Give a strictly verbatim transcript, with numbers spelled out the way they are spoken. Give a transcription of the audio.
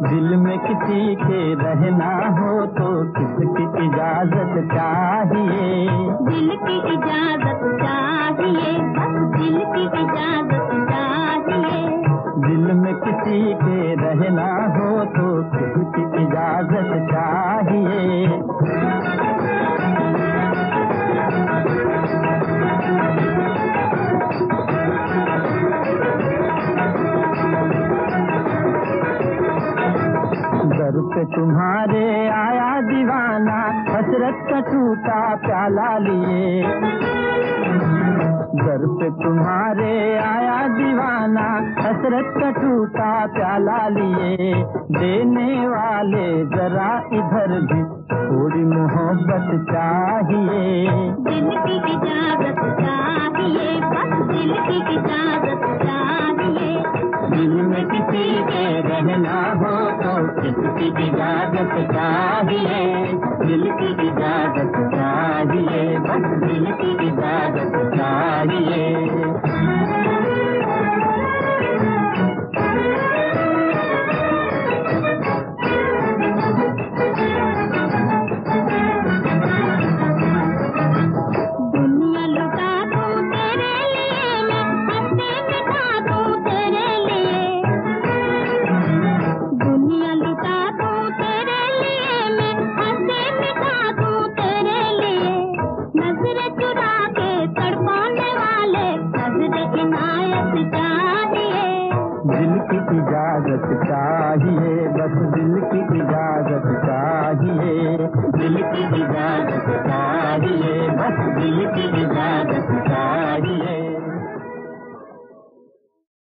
दिल में किसी के रहना हो तो किसकी इजाजत चाहिए? दिल की इजाजत चाहिए, बस दिल की इजाजत चाहिए। दिल में किसी के रहना हो तो किसकी इजाजत चाहिए? दर पे तुम्हारे आया दीवाना, हसरत का टूटा प्याला लिए। दर पे तुम्हारे आया दीवाना, हसरत का टूटा प्याला लिए। देने वाले जरा इधर भी थोड़ी मोहब्बत चाहिए। दिल की इजाजत चाहिए, बस दिल की इजाजत चाहिए। दिल में किसी के रहना हो तो किसकी इजाजत चाहिए? दिल की इजाजत चाहिए, बस दिल की इजाजत चाहिए। दिल की इजाजत चाहिए, बस दिल की इजाजत चाहिए। दिल की इजाजत चाहिए, बस दिल की इजाजत